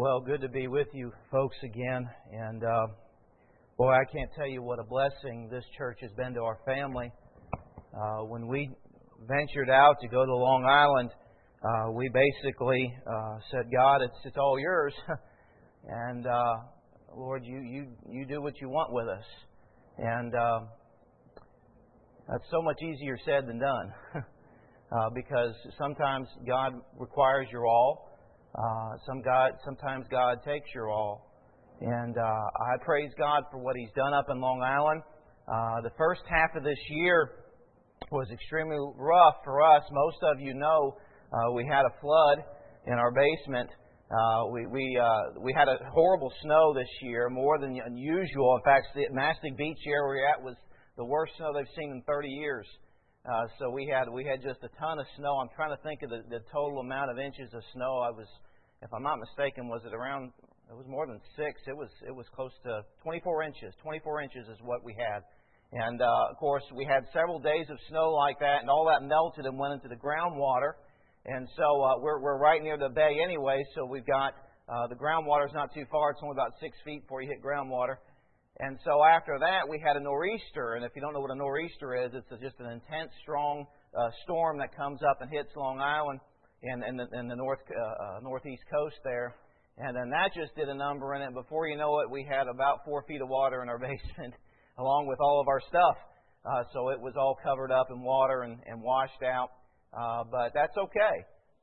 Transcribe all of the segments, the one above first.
Well, good to be with you folks again. And boy, I can't tell you what a blessing this church has been to our family. When we ventured out to go to Long Island, we basically said, God, it's all yours. And Lord, you do what you want with us. And that's so much easier said than done. Because sometimes God requires your all. Sometimes God takes your all. And I praise God for what He's done up in Long Island. The first half of this year was extremely rough for us. Most of you know we had a flood in our basement. We had a horrible snow this year, more than unusual. In fact, the Mastic Beach area we're at was the worst snow they've seen in 30 years. So we had just a ton of snow. I'm trying to think of the total amount of inches of snow. If I'm not mistaken, it was more than 6. It was close to 24 inches. 24 inches is what we had. And of course, we had several days of snow like that, and all that melted and went into the groundwater. And so we're right near the bay anyway. So we've got the groundwater's not too far. It's only about 6 feet before you hit groundwater. And so after that, we had a nor'easter. And if you don't know what a nor'easter is, it's just an intense, strong storm that comes up and hits Long Island in the northeast coast there. And then that just did a number in it. Before you know it, we had about 4 feet of water in our basement, along with all of our stuff. So it was all covered up in water and washed out. But that's okay.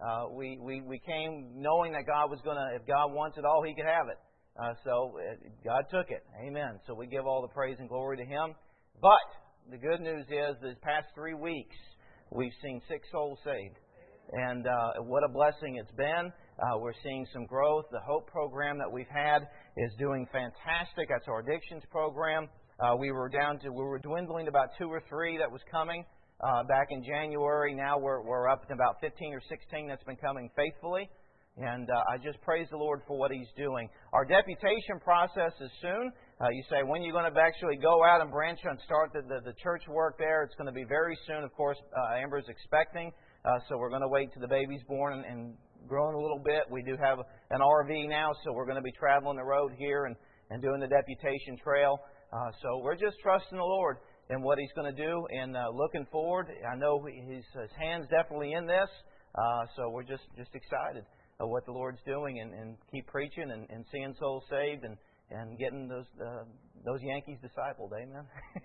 We came knowing that God was going to, if God wants it all, He could have it. So God took it. Amen. So we give all the praise and glory to Him. But the good news is, these past 3 weeks, we've seen 6 souls saved. And what a blessing it's been. We're seeing some growth. The HOPE program that we've had is doing fantastic. That's our addictions program. We were dwindling to about 2 or 3 that was coming back in January. Now we're up to about 15 or 16 that's been coming faithfully. And I just praise the Lord for what He's doing. Our deputation process is soon. You say, when are you going to actually go out and branch and start the church work there? It's going to be very soon. Of course, Amber's expecting. So we're going to wait till the baby's born and growing a little bit. We do have an RV now, so we're going to be traveling the road here and doing the deputation trail. So we're just trusting the Lord in what He's going to do and looking forward. I know His hand's definitely in this. So we're just excited of what the Lord's doing and keep preaching and seeing souls saved and getting those Yankees discipled. Amen.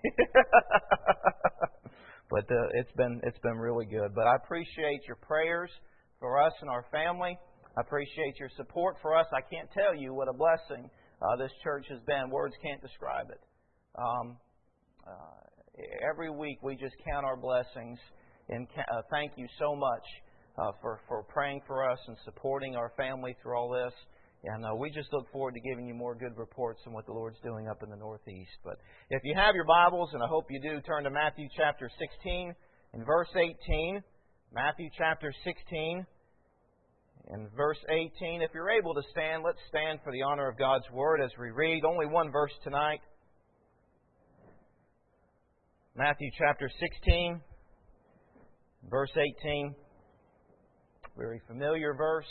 But it's been really good. But I appreciate your prayers for us and our family. I appreciate your support for us. I can't tell you what a blessing this church has been. Words can't describe it. Every week we just count our blessings and thank you so much for praying for us and supporting our family through all this. And we just look forward to giving you more good reports on what the Lord's doing up in the Northeast. But if you have your Bibles, and I hope you do, turn to Matthew chapter 16 and verse 18. Matthew chapter 16 and verse 18. If you're able to stand, let's stand for the honor of God's Word as we read. Only one verse tonight. Matthew chapter 16, verse 18. Very familiar verse,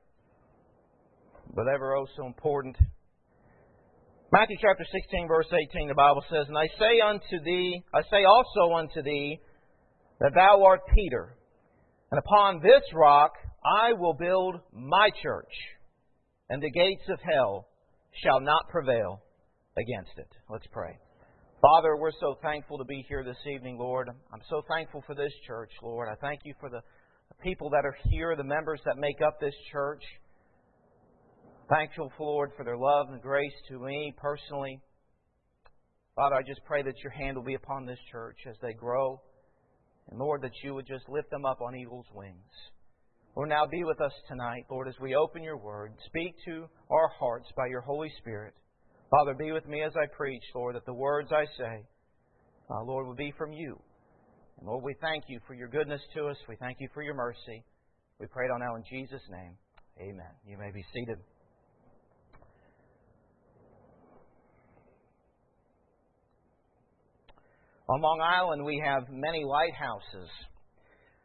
but ever oh so important. Matthew chapter 16, verse 18, the Bible says, And I say also unto thee, that thou art Peter, and upon this rock I will build my church, and the gates of hell shall not prevail against it. Let's pray. Father, we're so thankful to be here this evening, Lord. I'm so thankful for this church, Lord. I thank you for the people that are here, the members that make up this church. Thankful, Lord, for their love and grace to me personally. Father, I just pray that your hand will be upon this church as they grow. And Lord, that you would just lift them up on eagle's wings. Lord, now be with us tonight, Lord, as we open your word. Speak to our hearts by your Holy Spirit. Father, be with me as I preach, Lord, that the words I say, Lord, will be from you. And Lord, we thank you for your goodness to us. We thank you for your mercy. We pray it all now in Jesus' name. Amen. You may be seated. On Long Island, we have many lighthouses.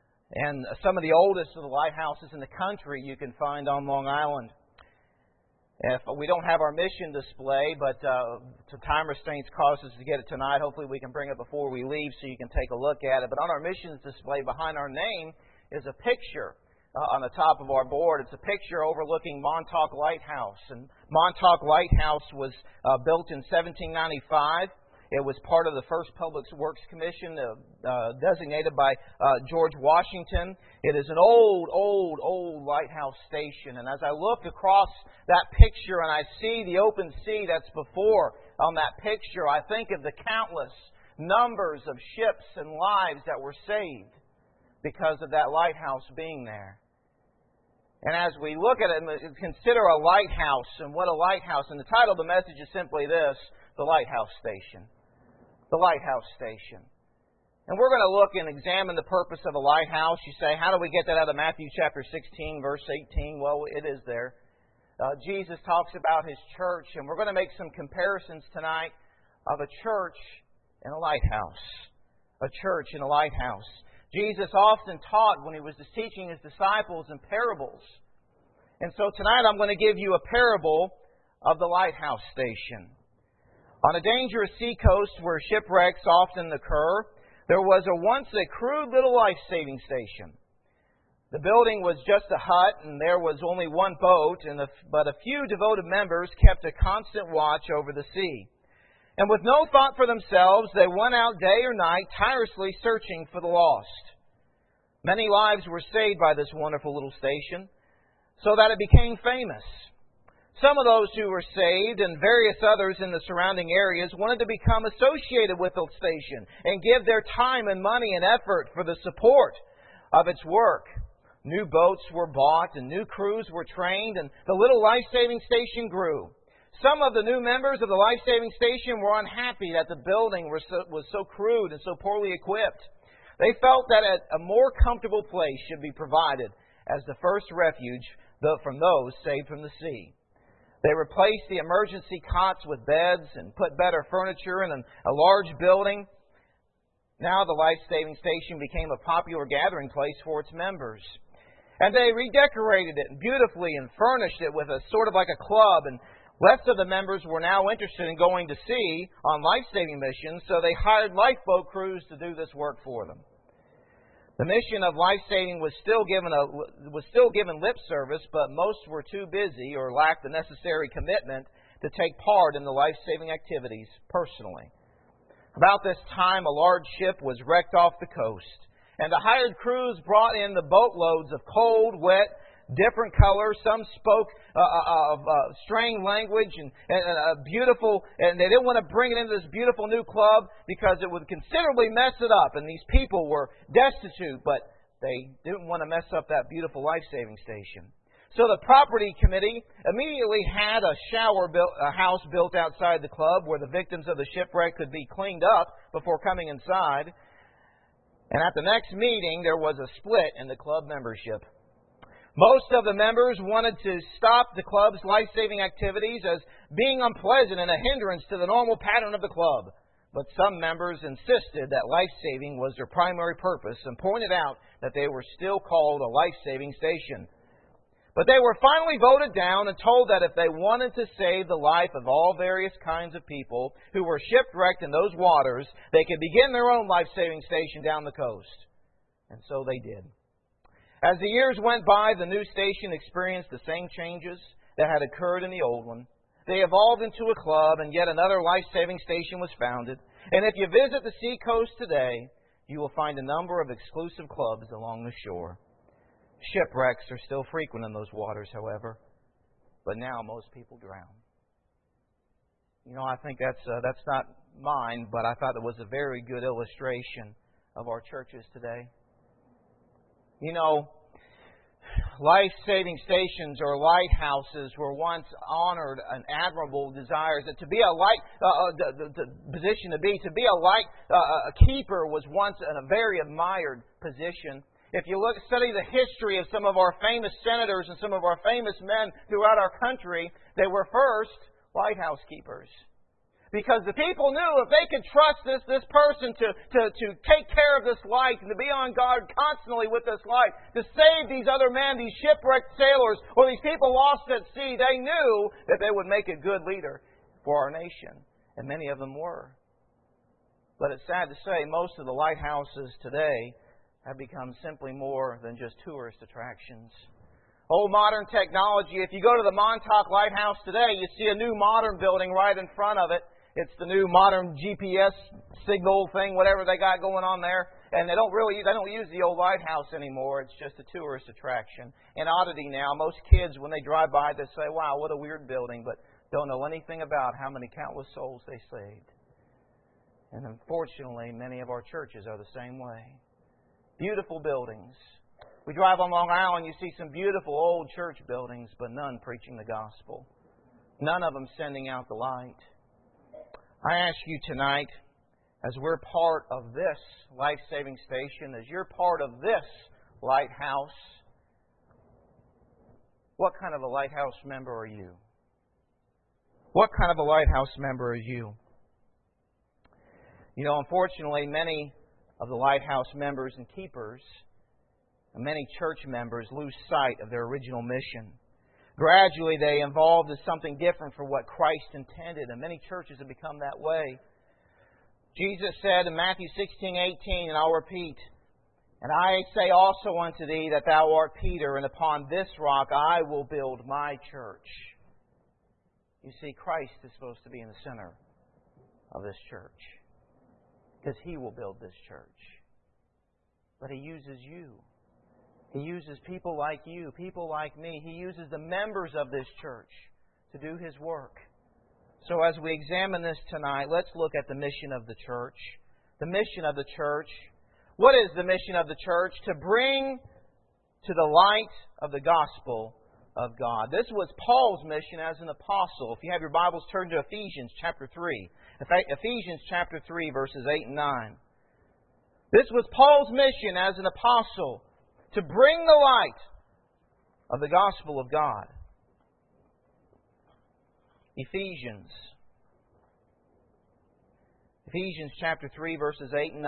And some of the oldest of the lighthouses in the country you can find on Long Island. If we don't have our mission display, but time restraints cause us to get it tonight. Hopefully we can bring it before we leave so you can take a look at it. But on our missions display behind our name is a picture on the top of our board. It's a picture overlooking Montauk Lighthouse. And Montauk Lighthouse was built in 1795. It was part of the first Public Works Commission designated by George Washington. It is an old lighthouse station. And as I look across that picture and I see the open sea that's before on that picture, I think of the countless numbers of ships and lives that were saved because of that lighthouse being there. And as we look at it and consider a lighthouse and what a lighthouse, and the title of the message is simply this, The Lighthouse Station. The Lighthouse Station. And we're going to look and examine the purpose of a lighthouse. You say, how do we get that out of Matthew chapter 16, verse 18? Well, it is there. Jesus talks about His church, and we're going to make some comparisons tonight of a church and a lighthouse. A church and a lighthouse. Jesus often taught when He was teaching His disciples in parables. And so tonight I'm going to give you a parable of the lighthouse station. On a dangerous seacoast where shipwrecks often occur, there was once a crude little life-saving station. The building was just a hut, and there was only one boat, but a few devoted members kept a constant watch over the sea. And with no thought for themselves, they went out day or night, tirelessly searching for the lost. Many lives were saved by this wonderful little station, so that it became famous. Some of those who were saved and various others in the surrounding areas wanted to become associated with the station and give their time and money and effort for the support of its work. New boats were bought and new crews were trained, and the little life-saving station grew. Some of the new members of the life-saving station were unhappy that the building was so crude and so poorly equipped. They felt that a more comfortable place should be provided as the first refuge from those saved from the sea. They replaced the emergency cots with beds and put better furniture in a large building. Now the life-saving station became a popular gathering place for its members. And they redecorated it beautifully and furnished it with a sort of like a club. And less of the members were now interested in going to sea on life-saving missions, so they hired lifeboat crews to do this work for them. The mission of life-saving was still given lip service, but most were too busy or lacked the necessary commitment to take part in the life-saving activities personally. About this time, a large ship was wrecked off the coast, and the hired crews brought in the boatloads of cold, wet, different colors. Some spoke strange language and beautiful, and they didn't want to bring it into this beautiful new club because it would considerably mess it up. And these people were destitute, but they didn't want to mess up that beautiful life-saving station. So the property committee immediately had a house built outside the club where the victims of the shipwreck could be cleaned up before coming inside. And at the next meeting, there was a split in the club membership. Most of the members wanted to stop the club's life-saving activities as being unpleasant and a hindrance to the normal pattern of the club. But some members insisted that life-saving was their primary purpose and pointed out that they were still called a life-saving station. But they were finally voted down and told that if they wanted to save the life of all various kinds of people who were shipwrecked in those waters, they could begin their own life-saving station down the coast. And so they did. As the years went by, the new station experienced the same changes that had occurred in the old one. They evolved into a club, and yet another life-saving station was founded. And if you visit the seacoast today, you will find a number of exclusive clubs along the shore. Shipwrecks are still frequent in those waters, however, but now most people drown. You know, I think that's not mine, but I thought it was a very good illustration of our churches today. You know, life-saving stations or lighthouses were once honored and admirable desires. That to be the position to be a keeper was once a very admired position. If you study the history of some of our famous senators and some of our famous men throughout our country, they were first lighthouse keepers. Because the people knew if they could trust this person to take care of this light and to be on guard constantly with this light, to save these other men, these shipwrecked sailors, or these people lost at sea, they knew that they would make a good leader for our nation. And many of them were. But it's sad to say, most of the lighthouses today have become simply more than just tourist attractions. Old modern technology, if you go to the Montauk Lighthouse today, you see a new modern building right in front of it. It's the new modern GPS signal thing, whatever they got going on there. And they don't use the old lighthouse anymore. It's just a tourist attraction. An oddity now, most kids, when they drive by, they say, wow, what a weird building, but don't know anything about how many countless souls they saved. And unfortunately, many of our churches are the same way. Beautiful buildings. We drive on Long Island, you see some beautiful old church buildings, but none preaching the gospel. None of them sending out the light. I ask you tonight, as we're part of this life-saving station, as you're part of this lighthouse, what kind of a lighthouse member are you? What kind of a lighthouse member are you? You know, unfortunately, many of the lighthouse members and keepers, and many church members lose sight of their original mission. Gradually, they evolved to something different for what Christ intended, and many churches have become that way. Jesus said in Matthew 16:18, and I'll repeat, and I say also unto thee that thou art Peter, and upon this rock I will build my church. You see, Christ is supposed to be in the center of this church, because He will build this church. But He uses you. He uses people like you, people like me. He uses the members of this church to do His work. So as we examine this tonight, let's look at the mission of the church. The mission of the church. What is the mission of the church? To bring to the light of the gospel of God. This was Paul's mission as an apostle. If you have your Bibles, turn to Ephesians chapter 3. Ephesians chapter 3, verses 8 and 9. This was Paul's mission as an apostle, to bring the light of the gospel of God. Ephesians chapter 3, verses 8 and 9.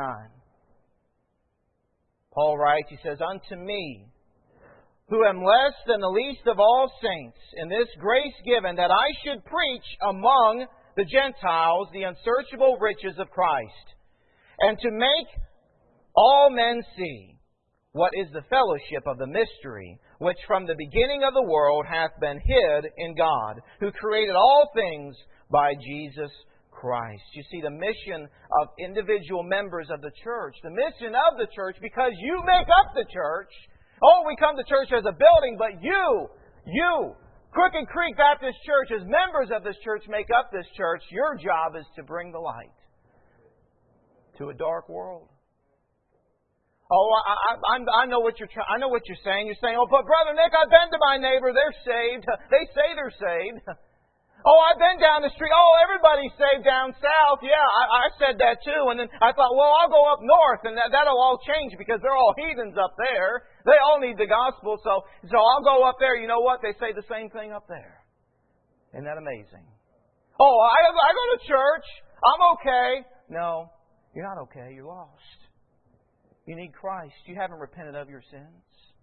Paul writes, he says, unto me, who am less than the least of all saints, in this grace given that I should preach among the Gentiles the unsearchable riches of Christ, and to make all men see what is the fellowship of the mystery, which from the beginning of the world hath been hid in God, who created all things by Jesus Christ. You see, the mission of individual members of the church, the mission of the church, because you make up the church. Oh, we come to church as a building, but you, Crooked Creek Baptist Church, as members of this church make up this church, your job is to bring the light to a dark world. Oh, I know what you're saying. You're saying, oh, but Brother Nick, I've been to my neighbor. They're saved. They say they're saved. Oh, I've been down the street. Oh, everybody's saved down south. Yeah, I said that too. And then I thought, well, I'll go up north, and that'll all change because they're all heathens up there. They all need the gospel, so I'll go up there. You know what? They say the same thing up there. Isn't that amazing? Oh, I go to church. I'm okay. No, you're not okay. You're lost. You need Christ. You haven't repented of your sins.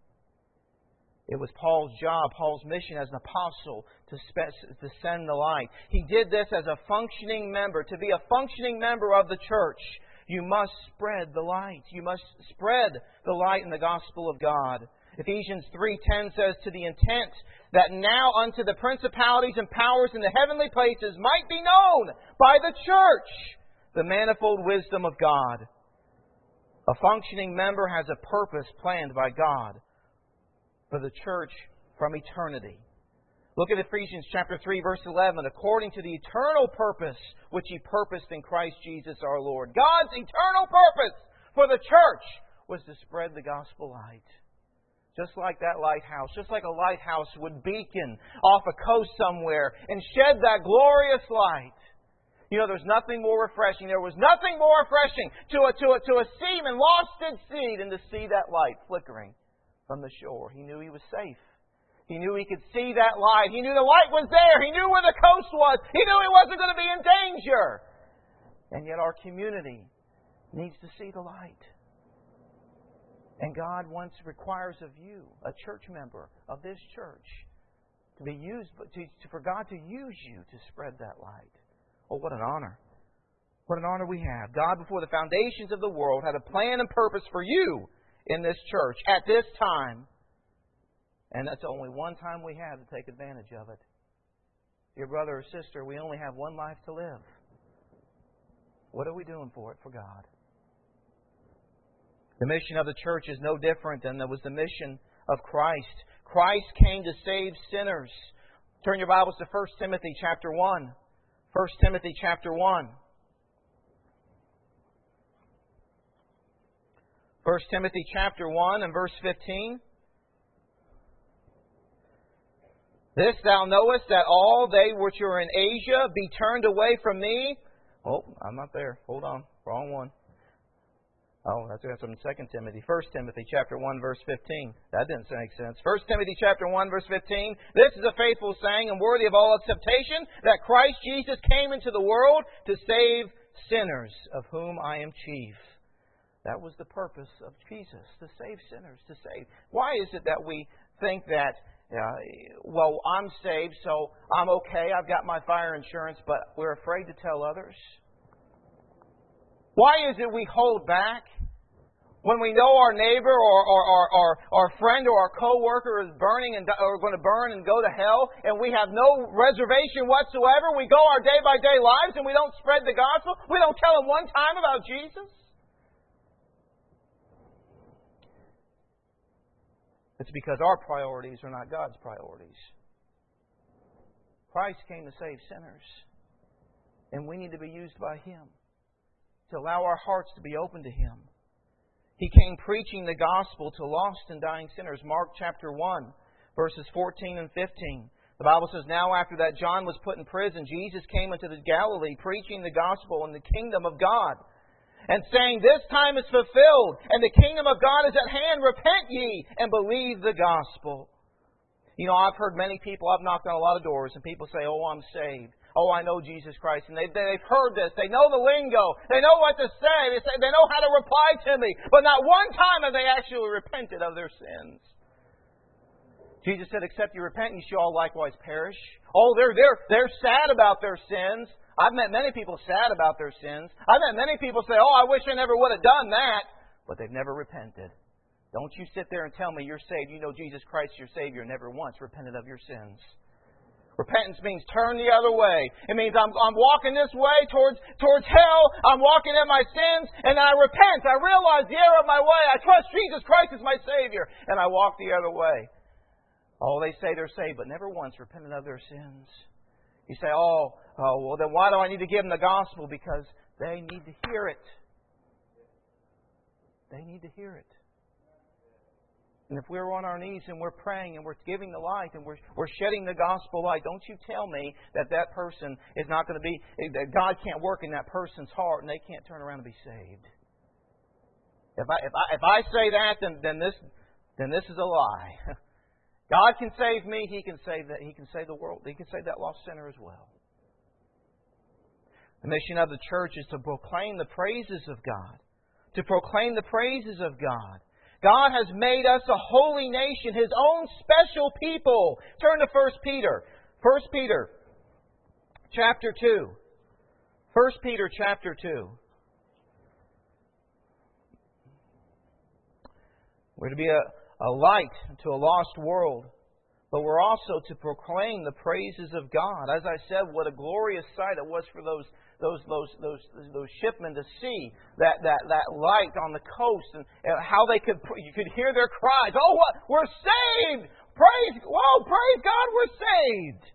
It was Paul's job, Paul's mission as an apostle to send the light. He did this as a functioning member. To be a functioning member of the church, you must spread the light. You must spread the light in the gospel of God. Ephesians 3:10 says, to the intent that now unto the principalities and powers in the heavenly places might be known by the church the manifold wisdom of God. A functioning member has a purpose planned by God for the church from eternity. Look at Ephesians chapter 3, verse 11. According to the eternal purpose which He purposed in Christ Jesus our Lord. God's eternal purpose for the church was to spread the gospel light. Just like that lighthouse. Just like a lighthouse would beacon off a coast somewhere and shed that glorious light. You know, there's nothing more refreshing. There was nothing more refreshing to a seaman lost at sea than to see that light flickering from the shore. He knew he was safe. He knew he could see that light. He knew the light was there. He knew where the coast was. He knew he wasn't going to be in danger. And yet our community needs to see the light. And God requires of you, a church member of this church, to be used, for God to use you to spread that light. Oh, what an honor. What an honor we have. God, before the foundations of the world, had a plan and purpose for you in this church at this time. And that's only one time we have to take advantage of it. Dear brother or sister, we only have one life to live. What are we doing for it for God? The mission of the church is no different than was the mission of Christ. Christ came to save sinners. Turn your Bibles to 1 Timothy chapter 1. 1 Timothy chapter 1. 1 Timothy chapter 1 and verse 15. This thou knowest, that all they which are in Asia be turned away from me. Oh, I'm not there. Hold on. Wrong one. Oh, that's from 2 Timothy. 1 Timothy chapter 1 verse 15. That didn't make sense. 1 Timothy chapter 1 verse 15. This is a faithful saying and worthy of all acceptation, that Christ Jesus came into the world to save sinners, of whom I am chief. That was the purpose of Jesus, to save sinners, to save. Why is it that we think that, well, I'm saved, so I'm okay, I've got my fire insurance, but we're afraid to tell others? Why is it we hold back when we know our neighbor or our friend or our co-worker is burning or going to burn and go to hell, and we have no reservation whatsoever? We go our day-by-day lives and we don't spread the gospel? We don't tell them one time about Jesus? It's because our priorities are not God's priorities. Christ came to save sinners, and we need to be used by Him to allow our hearts to be open to Him. He came preaching the gospel to lost and dying sinners. Mark chapter 1, verses 14 and 15. The Bible says, Now after that John was put in prison, Jesus came into the Galilee, preaching the gospel in the kingdom of God, and saying, This time is fulfilled, and the kingdom of God is at hand. Repent ye, and believe the gospel. You know, I've heard many people, I've knocked on a lot of doors, and people say, Oh, I'm saved. Oh, I know Jesus Christ. And they've heard this. They know the lingo. They know what to say. They know how to reply to me. But not one time have they actually repented of their sins. Jesus said, Except you repent, you shall all likewise perish. Oh, they're sad about their sins. I've met many people sad about their sins. I've met many people say, Oh, I wish I never would have done that. But they've never repented. Don't you sit there and tell me you're saved. You know Jesus Christ, your Savior, never once repented of your sins. Repentance means turn the other way. It means I'm walking this way towards hell. I'm walking in my sins, and I repent. I realize the error of my way. I trust Jesus Christ as my Savior, and I walk the other way. Oh, they say they're saved, but never once repented of their sins. You say, well, then why do I need to give them the gospel? Because they need to hear it. They need to hear it. And if we're on our knees and we're praying and we're giving the light and we're shedding the gospel light, don't you tell me that person is not going to be, that God can't work in that person's heart and they can't turn around and be saved. If I say that, then this is a lie. God can save me. He can save that. He can save the world. He can save that lost sinner as well. The mission of the church is to proclaim the praises of God. To proclaim the praises of God. God has made us a holy nation, His own special people. Turn to 1 Peter. 1 Peter chapter 2. 1 Peter chapter 2. We're to be a light to a lost world, but we're also to proclaim the praises of God. As I said, what a glorious sight it was for those shipmen to see that light on the coast and how you could hear their cries. Oh, what? We're saved! Praise God, we're saved!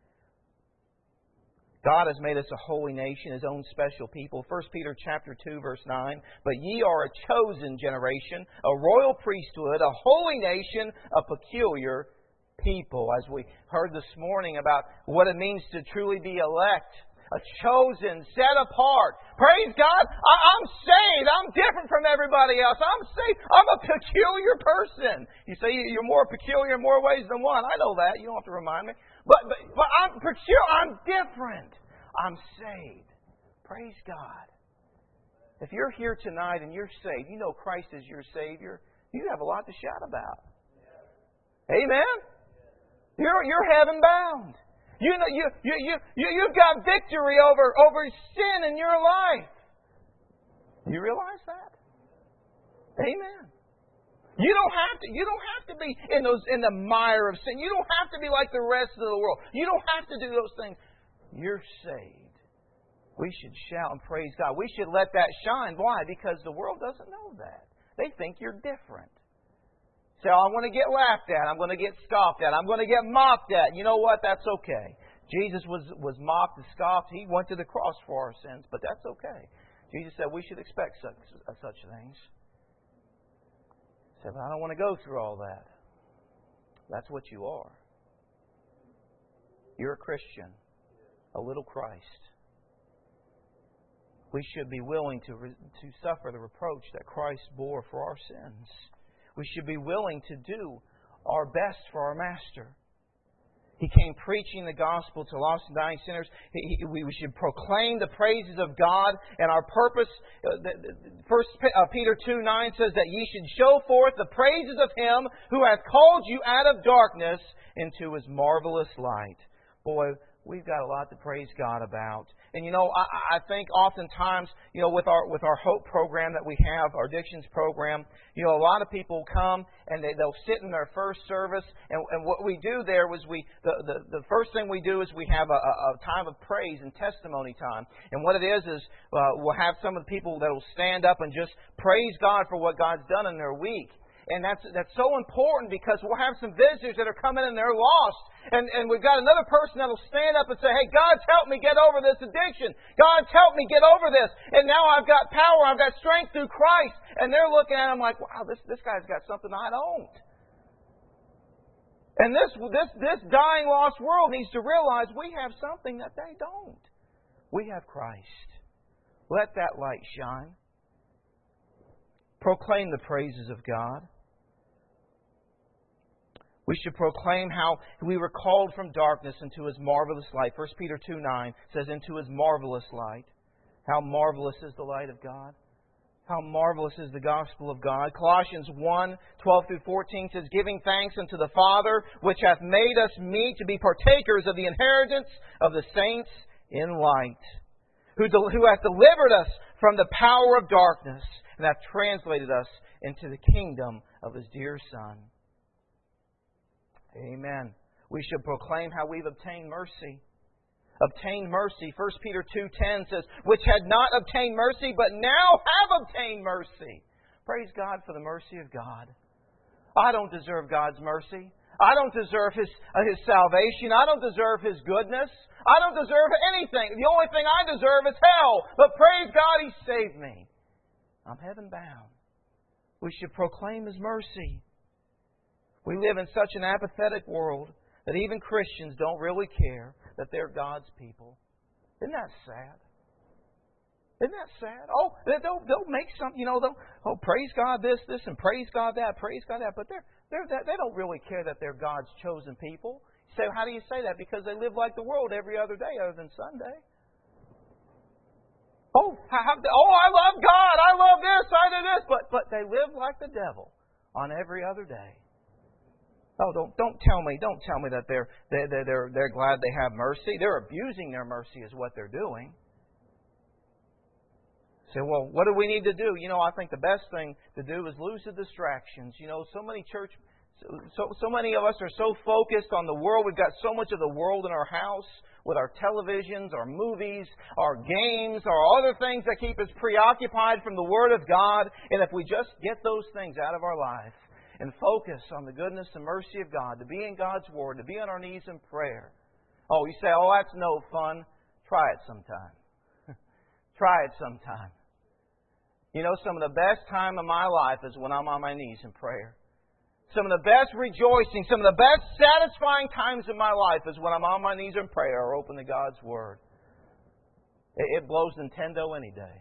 God has made us a holy nation, His own special people. 1 Peter chapter 2, verse 9. But ye are a chosen generation, a royal priesthood, a holy nation, a peculiar people. As we heard this morning about what it means to truly be elect. a chosen, set apart. Praise God. I'm saved. I'm different from everybody else. I'm saved. I'm a peculiar person. You say you're more peculiar in more ways than one. I know that. You don't have to remind me. But I'm peculiar. I'm different. I'm saved. Praise God. If you're here tonight and you're saved, you know Christ is your Savior, you have a lot to shout about. Amen? You're heaven bound. You know you've got victory over sin in your life. You realize that? Amen. You don't have to be in the mire of sin. You don't have to be like the rest of the world. You don't have to do those things. You're saved. We should shout and praise God. We should let that shine. Why? Because the world doesn't know that. They think you're different. Say, I'm going to get laughed at. I'm going to get scoffed at. I'm going to get mocked at. You know what? That's okay. Jesus was mocked and scoffed. He went to the cross for our sins, but that's okay. Jesus said we should expect such things. He said, but I don't want to go through all that. That's what you are. You're a Christian. A little Christ. We should be willing to suffer the reproach that Christ bore for our sins. We should be willing to do our best for our Master. He came preaching the gospel to lost and dying sinners. We should proclaim the praises of God, and our purpose, 1 Peter 2:9 says that ye should show forth the praises of Him who hath called you out of darkness into His marvelous light. Boy, we've got a lot to praise God about. And I think oftentimes, with our Hope program that we have, our Addictions program, a lot of people come and they'll sit in their first service. And what we do there was the first thing we do is we have a time of praise and testimony time. And what it is we'll have some of the people that will stand up and just praise God for what God's done in their week. And that's so important because we'll have some visitors that are coming and they're lost. And we've got another person that'll stand up and say, hey, God's helped me get over this addiction. God's helped me get over this. And now I've got power. I've got strength through Christ. And they're looking at him like, wow, this guy's got something I don't. And this dying, lost world needs to realize we have something that they don't. We have Christ. Let that light shine. Proclaim the praises of God. We should proclaim how we were called from darkness into His marvelous light. 1 Peter 2:9 says, into His marvelous light. How marvelous is the light of God. How marvelous is the gospel of God. Colossians 1:12-14 says, giving thanks unto the Father, which hath made us meet to be partakers of the inheritance of the saints in light, who hath delivered us from the power of darkness, and hath translated us into the kingdom of His dear Son. Amen. We should proclaim how we've obtained mercy. Obtained mercy. 1 Peter 2:10 says, which had not obtained mercy, but now have obtained mercy. Praise God for the mercy of God. I don't deserve God's mercy. I don't deserve His salvation. I don't deserve His goodness. I don't deserve anything. The only thing I deserve is hell. But praise God, He saved me. I'm heaven bound. We should proclaim His mercy. We live in such an apathetic world that even Christians don't really care that they're God's people. Isn't that sad? Isn't that sad? Oh, they'll make something, they'll praise God this, and praise God that, praise God that. But they don't really care that they're God's chosen people. You say, how do you say that? Because they live like the world every other day other than Sunday. Oh, I love God. I love this. I do this. But they live like the devil on every other day. Oh, don't tell me that they're glad they have mercy. They're abusing their mercy is what they're doing. Say, well, what do we need to do? I think the best thing to do is lose the distractions. So many of us are so focused on the world. We've got so much of the world in our house with our televisions, our movies, our games, our other things that keep us preoccupied from the Word of God. And if we just get those things out of our life and focus on the goodness and mercy of God, to be in God's Word, to be on our knees in prayer. Oh, you say, oh, that's no fun. Try it sometime. Try it sometime. Some of the best time of my life is when I'm on my knees in prayer. Some of the best rejoicing, some of the best satisfying times in my life is when I'm on my knees in prayer or open to God's Word. It blows Nintendo any day.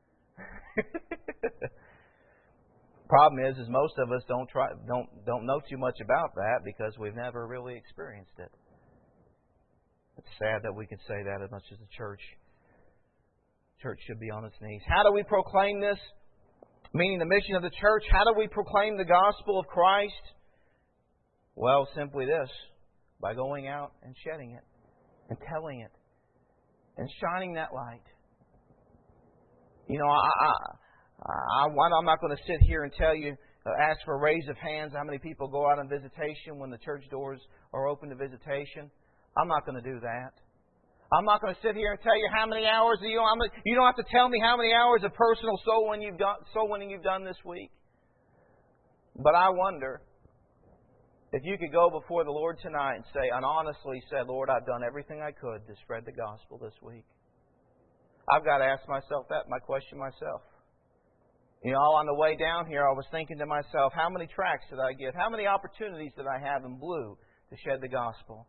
Problem is most of us don't know too much about that because we've never really experienced it. It's sad that we could say that as much as the church should be on its knees. How do we proclaim this? Meaning the mission of the church. How do we proclaim the gospel of Christ? Well, simply this: by going out and shedding it, and telling it, and shining that light. You know, I'm not going to sit here and tell you, ask for a raise of hands, how many people go out on visitation when the church doors are open to visitation. I'm not going to do that. I'm not going to sit here and tell you how many hours you don't have to tell me how many hours of personal soul winning you've done this week. But I wonder if you could go before the Lord tonight and say, and honestly say, Lord, I've done everything I could to spread the gospel this week. I've got to ask myself my question myself. You know, on the way down here, I was thinking to myself, how many tracts did I get? How many opportunities did I have in blue to shed the gospel?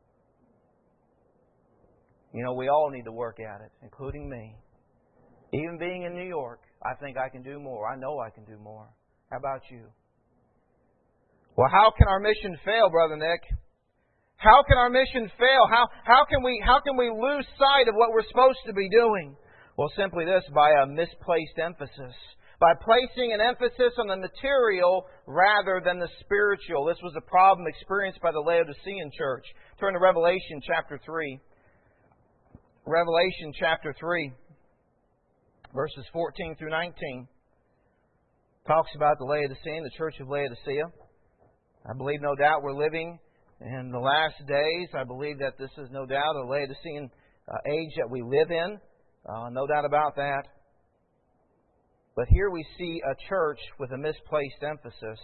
You know, we all need to work at it, including me. Even being in New York, I think I can do more. I know I can do more. How about you? Well, how can our mission fail, Brother Nick? How can our mission fail? How can we lose sight of what we're supposed to be doing? Well, simply this: by a misplaced emphasis. By placing an emphasis on the material rather than the spiritual. This was a problem experienced by the Laodicean church. Turn to Revelation chapter 3. Revelation chapter 3, verses 14 through 19. Talks about the Laodicean, the church of Laodicea. I believe no doubt we're living in the last days. I believe that this is no doubt a Laodicean age that we live in. No doubt about that. But here we see a church with a misplaced emphasis.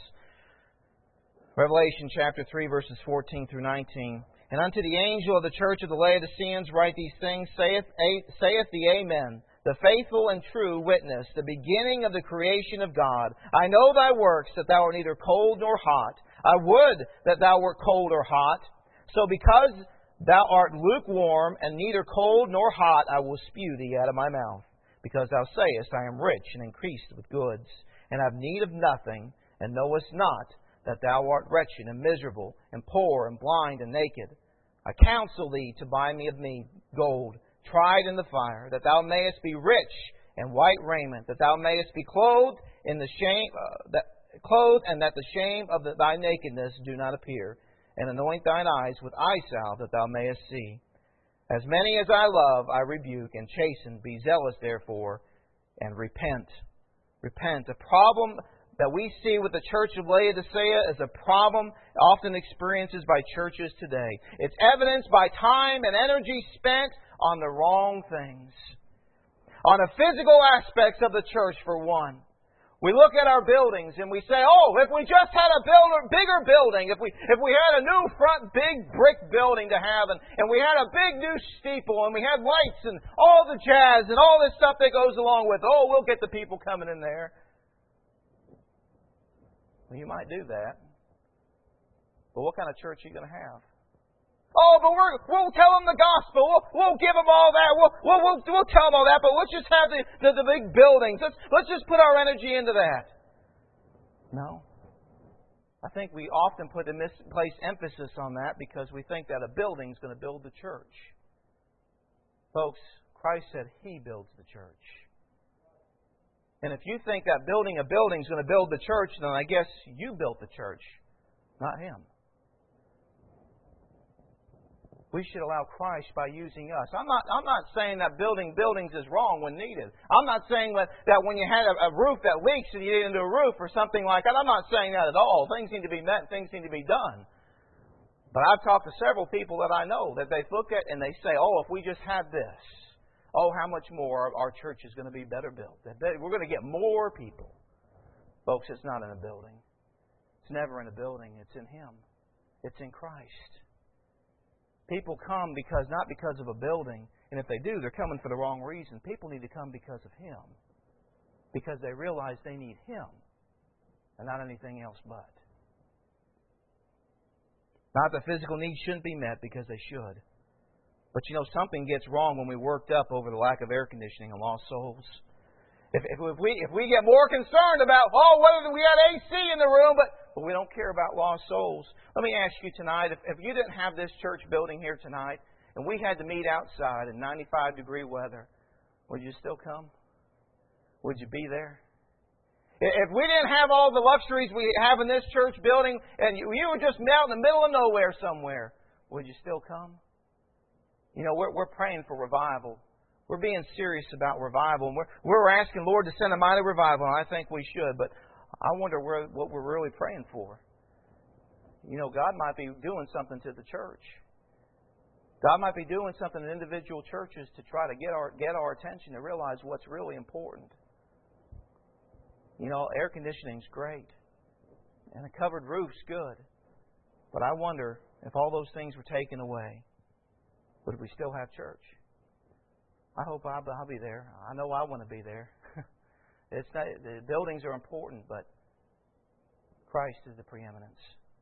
Revelation chapter 3, verses 14 through 19. And unto the angel of the church of the Laodiceans write these things, saith the Amen, the faithful and true witness, the beginning of the creation of God. I know thy works, that thou art neither cold nor hot. I would that thou wert cold or hot. So because thou art lukewarm, and neither cold nor hot, I will spew thee out of my mouth. Because thou sayest, I am rich and increased with goods, and have need of nothing, and knowest not that thou art wretched and miserable, and poor, and blind, and naked. I counsel thee to buy me of me gold, tried in the fire, that thou mayest be rich, and white raiment, that thou mayest be clothed in the shame, and that the shame of thy nakedness do not appear, and anoint thine eyes with eye salve, that thou mayest see. As many as I love, I rebuke and chasten. Be zealous, therefore, and repent. Repent. A problem that we see with the church of Laodicea is a problem often experienced by churches today. It's evidenced by time and energy spent on the wrong things. On the physical aspects of the church, for one. We look at our buildings and we say, oh, if we just had a bigger building, if we had a new front big brick building to have, and we had a big new steeple, and we had lights and all the jazz and all this stuff that goes along with it, oh, we'll get the people coming in there. Well, you might do that. But what kind of church are you going to have? Oh, but we'll tell them the gospel. We'll give them all that. We'll tell them all that. But let's just have the big buildings. Let's just put our energy into that. No. I think we often put a misplaced emphasis on that because we think that a building is going to build the church. Folks, Christ said He builds the church. And if you think that building a building is going to build the church, then I guess you built the church, not Him. We should allow Christ by using us. I'm not saying that building buildings is wrong when needed. I'm not saying that when you had a roof that leaks and you need a new roof or something like that. I'm not saying that at all. Things need to be met. Things need to be done. But I've talked to several people that I know that they look at and they say, oh, if we just had this, oh, how much more our church is going to be better built. We're going to get more people. Folks, it's not in a building. It's never in a building. It's in Him. It's in Christ. People come not because of a building. And if they do, they're coming for the wrong reason. People need to come because of Him. Because they realize they need Him. And not anything else but. Not that physical needs shouldn't be met, because they should. But you know, something gets wrong when we worked up over the lack of air conditioning and lost souls. If we get more concerned about, whether we had AC in the room, but we don't care about lost souls. Let me ask you tonight, if you didn't have this church building here tonight, and we had to meet outside in 95-degree weather, would you still come? Would you be there? If we didn't have all the luxuries we have in this church building, and you were just out in the middle of nowhere somewhere, would you still come? You know, we're praying for revival. We're being serious about revival. And we're asking Lord to send a mighty revival, and I think we should. But I wonder what we're really praying for. You know, God might be doing something to the church. God might be doing something in individual churches to try to get our attention to realize what's really important. You know, air conditioning's great. And a covered roof's good. But I wonder if all those things were taken away, would we still have church? I hope I'll be there. I know I want to be there. The buildings are important, but Christ is the preeminence.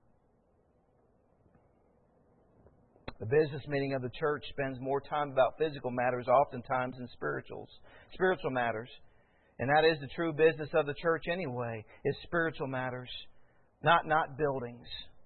The business meeting of the church spends more time about physical matters oftentimes than spiritual matters. And that is the true business of the church anyway, is spiritual matters, not buildings.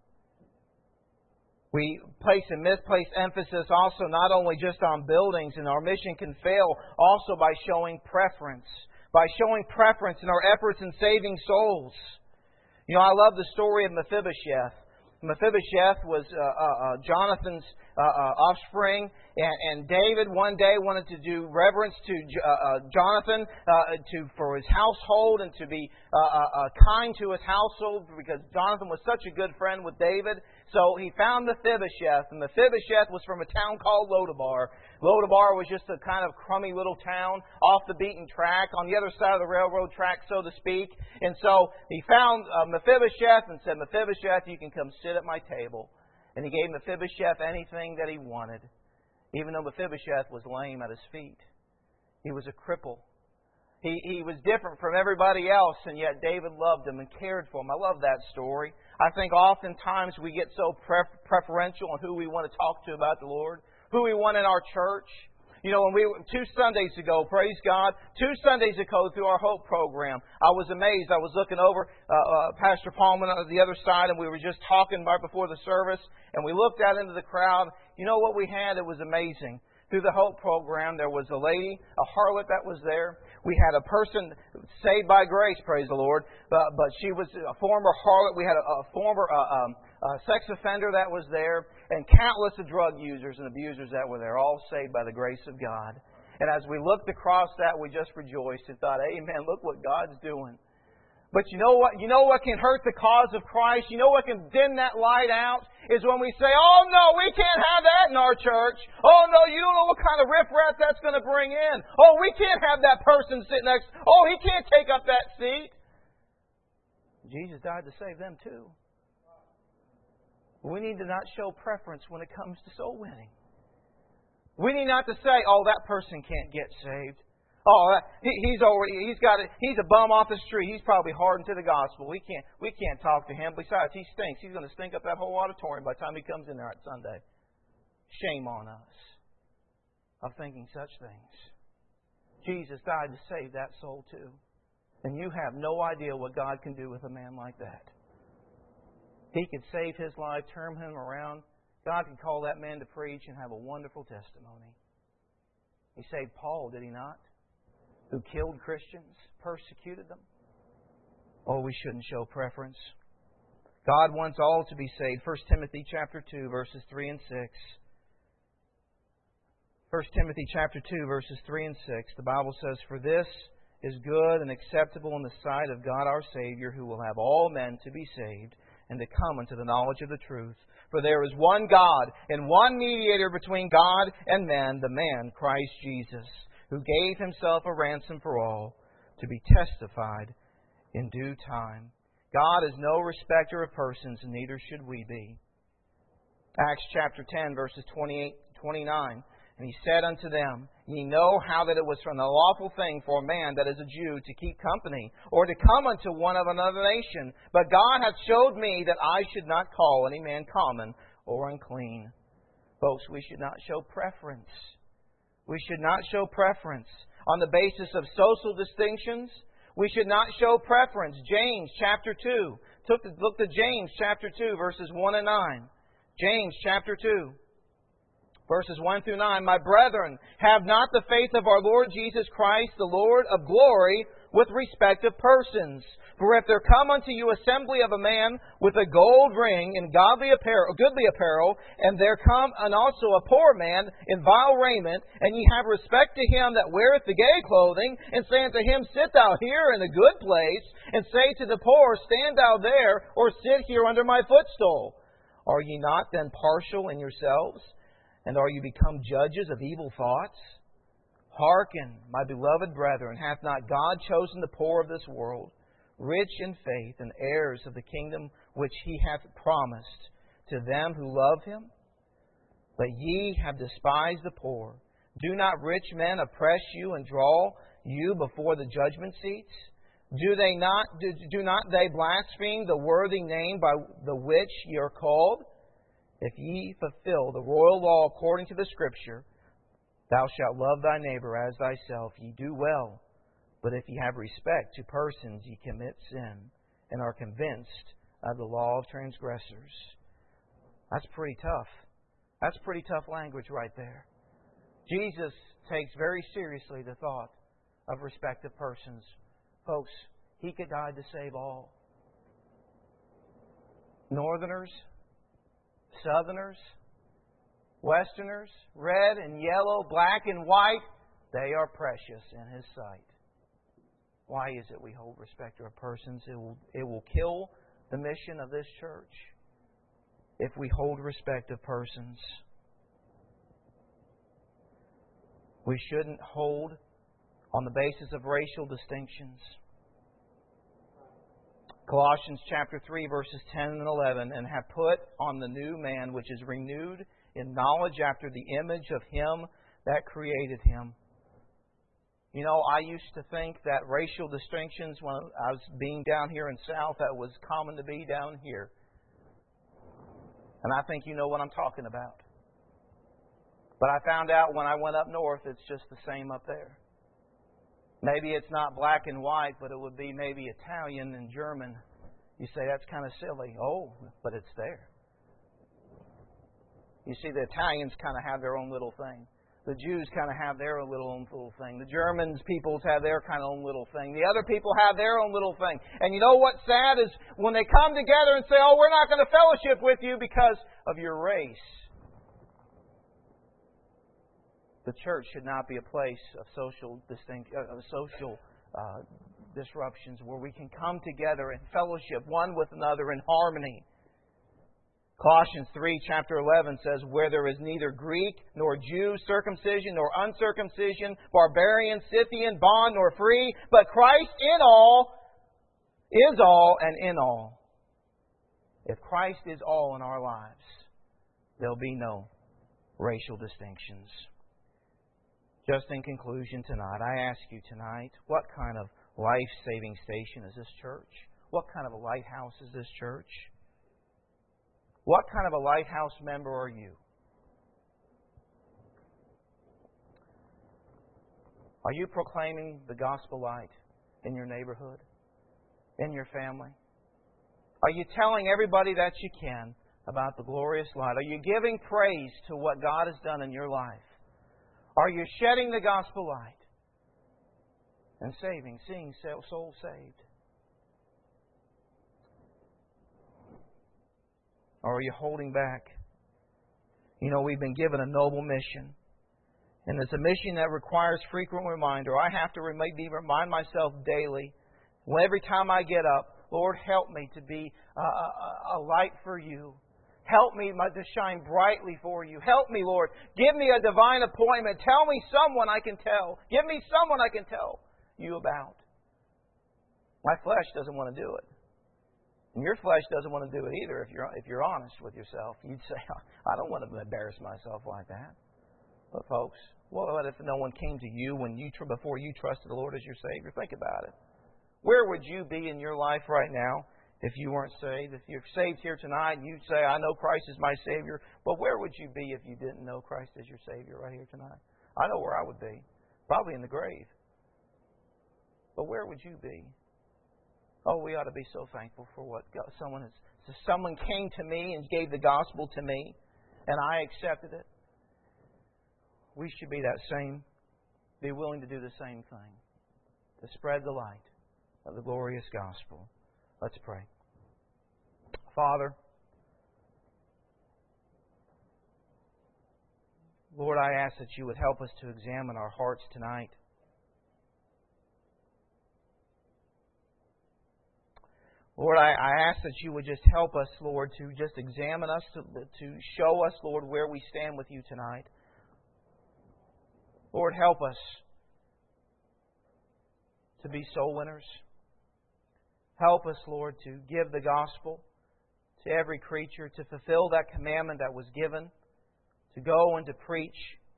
We place a misplaced emphasis also not only just on buildings, and our mission can fail also by showing preference. By showing preference in our efforts in saving souls. You know, I love the story of Mephibosheth. Mephibosheth was Jonathan's offspring, and David one day wanted to do reverence to Jonathan for his household and to be kind to his household because Jonathan was such a good friend with David. So he found Mephibosheth, and Mephibosheth was from a town called Lodabar. Lodabar was just a kind of crummy little town off the beaten track, on the other side of the railroad track, so to speak. And so he found Mephibosheth and said, Mephibosheth, you can come sit at my table. And he gave Mephibosheth anything that he wanted, even though Mephibosheth was lame at his feet. He was a cripple. He was different from everybody else, and yet David loved him and cared for him. I love that story. I think oftentimes we get so preferential on who we want to talk to about the Lord, who we want in our church. You know, 2 Sundays ago, praise God, 2 Sundays ago through our Hope program, I was amazed. I was looking over Pastor Paulman on the other side, and we were just talking right before the service, and we looked out into the crowd. You know what we had? It was amazing. Through the Hope program, there was a lady, a harlot that was there. We had a person saved by grace, praise the Lord, but she was a former harlot. We had a former sex offender that was there, and countless of drug users and abusers that were there, all saved by the grace of God. And as we looked across that, we just rejoiced and thought, amen, look what God's doing. But you know what? You know what can hurt the cause of Christ? You know what can dim that light out? Is when we say, oh no, we can't have that in our church. Oh no, you don't know what kind of riffraff that's going to bring in. Oh, we can't have that person sit next. Oh, he can't take up that seat. Jesus died to save them too. We need to not show preference when it comes to soul winning. We need not to say, oh, that person can't get saved. Oh, he's a bum off the street. He's probably hardened to the gospel. We can't talk to him. Besides, he stinks. He's going to stink up that whole auditorium by the time he comes in there on Sunday. Shame on us of thinking such things. Jesus died to save that soul too. And you have no idea what God can do with a man like that. He could save his life, turn him around. God could call that man to preach and have a wonderful testimony. He saved Paul, did he not? Who killed Christians, persecuted them. Oh, we shouldn't show preference. God wants all to be saved. 1 Timothy chapter 2, verses 3 and 6. 1 Timothy chapter 2, verses 3 and 6. The Bible says, for this is good and acceptable in the sight of God our Savior, who will have all men to be saved and to come unto the knowledge of the truth. For there is one God and one mediator between God and men, the man Christ Jesus, who gave Himself a ransom for all, to be testified in due time. God is no respecter of persons, and neither should we be. Acts chapter 10, verses 28-29. And He said unto them, Ye know how that it was from the lawful thing for a man that is a Jew to keep company, or to come unto one of another nation. But God hath showed me that I should not call any man common or unclean. Folks, we should not show preference. We should not show preference on the basis of social distinctions. We should not show preference. James chapter 2. Look to James chapter 2, verses 1 and 9. James chapter 2, verses 1 through 9. My brethren, have not the faith of our Lord Jesus Christ, the Lord of glory, with respect of persons. For if there come unto you assembly of a man with a gold ring and goodly apparel, and there come and also a poor man in vile raiment, and ye have respect to him that weareth the gay clothing, and say unto him, Sit thou here in a good place, and say to the poor, Stand thou there, or sit here under my footstool. Are ye not then partial in yourselves? And are you become judges of evil thoughts? Hearken, my beloved brethren, hath not God chosen the poor of this world, rich in faith, and heirs of the kingdom which He hath promised to them who love Him? But ye have despised the poor. Do not rich men oppress you and draw you before the judgment seats? Do not they blaspheme the worthy name by the which ye are called? If ye fulfill the royal law according to the Scripture, Thou shalt love thy neighbor as thyself, ye do well. But if ye have respect to persons, ye commit sin, and are convinced of the law of transgressors. That's pretty tough. That's pretty tough language right there. Jesus takes very seriously the thought of respect of persons. Folks, He could die to save all. Northerners, Southerners, Westerners, red and yellow, black and white, they are precious in His sight. Why is it we hold respect to our persons? It will kill the mission of this church if we hold respect of persons. We shouldn't hold on the basis of racial distinctions. Colossians chapter 3, verses 10 and 11, and have put on the new man, which is renewed in knowledge after the image of Him that created him. You know, I used to think that racial distinctions, when I was being down here in South, that was common to be down here. And I think you know what I'm talking about. But I found out when I went up north, it's just the same up there. Maybe it's not black and white, but it would be maybe Italian and German. You say, that's kind of silly. Oh, but it's there. You see, the Italians kind of have their own little thing. The Jews kind of have their own little thing. The Germans, peoples have their kind of own little thing. The other people have their own little thing. And you know what's sad is when they come together and say, oh, we're not going to fellowship with you because of your race. The church should not be a place of social disruptions where we can come together and fellowship one with another in harmony. Colossians 3, chapter 11 says, where there is neither Greek nor Jew, circumcision nor uncircumcision, barbarian, Scythian, bond nor free, but Christ in all, is all, and in all. If Christ is all in our lives, there'll be no racial distinctions. Just in conclusion tonight, I ask you tonight, what kind of life-saving station is this church? What kind of a lighthouse is this church? What kind of a lighthouse member are you? Are you proclaiming the gospel light in your neighborhood, in your family? Are you telling everybody that you can about the glorious light? Are you giving praise to what God has done in your life? Are you shedding the gospel light and seeing souls saved? Or are you holding back? You know, we've been given a noble mission. And it's a mission that requires frequent reminder. I have to remind myself daily, every time I get up, Lord, help me to be a light for you. Help me to shine brightly for you. Help me, Lord. Give me a divine appointment. Tell me someone I can tell. Give me someone I can tell you about. My flesh doesn't want to do it. And your flesh doesn't want to do it either if you're honest with yourself. You'd say, I don't want to embarrass myself like that. But folks, what if no one came to you before you trusted the Lord as your Savior? Think about it. Where would you be in your life right now if you weren't saved. If you're saved here tonight and you say, I know Christ is my Savior, but where would you be if you didn't know Christ as your Savior right here tonight? I know where I would be. Probably in the grave. But where would you be? Oh, we ought to be so thankful for what God, someone came to me and gave the gospel to me, and I accepted it. We should be that same, be willing to do the same thing, to spread the light of the glorious gospel. Let's pray. Father, Lord, I ask that you would help us to examine our hearts tonight. Lord, I ask that you would just help us, Lord, to just examine us, to show us, Lord, where we stand with you tonight. Lord, help us to be soul winners. Help us, Lord, to give the gospel to every creature, to fulfill that commandment that was given, to go and to preach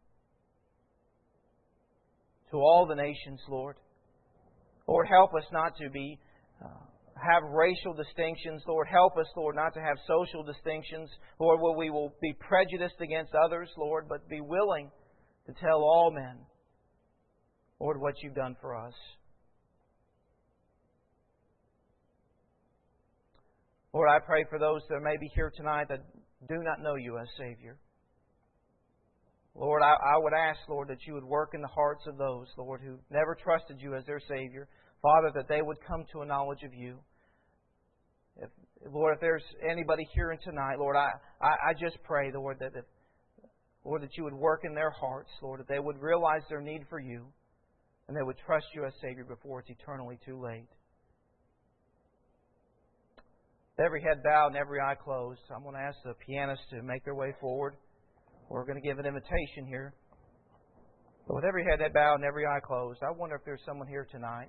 to all the nations, Lord. Lord, help us not to be have racial distinctions. Lord, help us, Lord, not to have social distinctions. Lord, where we will be prejudiced against others, Lord, but be willing to tell all men, Lord, what you've done for us. Lord, I pray for those that may be here tonight that do not know you as Savior. Lord, I would ask, Lord, that you would work in the hearts of those, Lord, who never trusted you as their Savior. Father, that they would come to a knowledge of you. Lord, if there's anybody here tonight, Lord, I just pray, Lord, that you would work in their hearts, Lord, that they would realize their need for you, and they would trust you as Savior before it's eternally too late. With every head bowed and every eye closed, I'm going to ask the pianists to make their way forward. We're going to give an invitation here. But with every head bowed and every eye closed, I wonder if there's someone here tonight.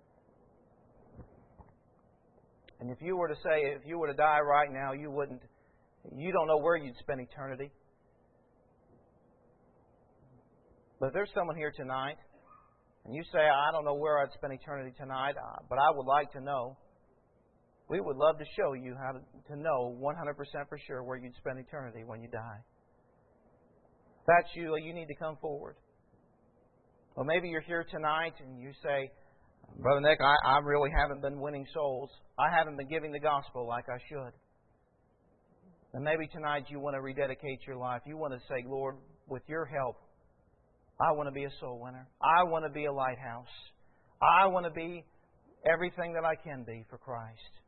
And if you were to die right now, you don't know where you'd spend eternity. But if there's someone here tonight, and you say, I don't know where I'd spend eternity tonight, but I would like to know, we would love to show you how to know 100% for sure where you'd spend eternity when you die. If that's you, you need to come forward. Well, maybe you're here tonight and you say, Brother Nick, I really haven't been winning souls. I haven't been giving the gospel like I should. And maybe tonight you want to rededicate your life. You want to say, Lord, with your help, I want to be a soul winner. I want to be a lighthouse. I want to be everything that I can be for Christ.